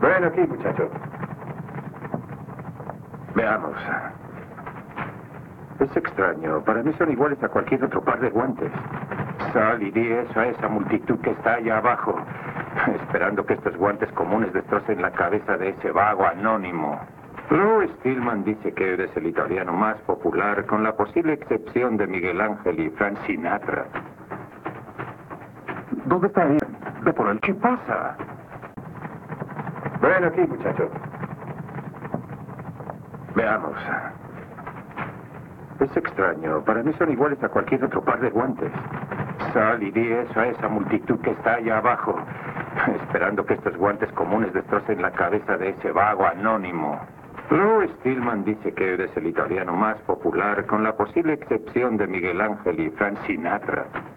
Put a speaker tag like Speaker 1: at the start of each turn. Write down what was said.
Speaker 1: Ven aquí, muchacho. Veamos. Es extraño. Para mí son iguales a cualquier otro par de guantes. Sal y di eso a esa multitud que está allá abajo, esperando que estos guantes comunes destrocen la cabeza de ese vago anónimo. Lou Stillman dice que eres el italiano más popular, con la posible excepción de Miguel Ángel y Frank Sinatra. ¿Dónde está él? Ve por él. ¿Qué pasa? Ven aquí, muchacho. Veamos. Es extraño. Para mí son iguales a cualquier otro par de guantes. Sal y di eso a esa multitud que está allá abajo, esperando que estos guantes comunes destrocen la cabeza de ese vago anónimo. Lou Stillman dice que eres el italiano más popular, con la posible excepción de Miguel Ángel y Frank Sinatra.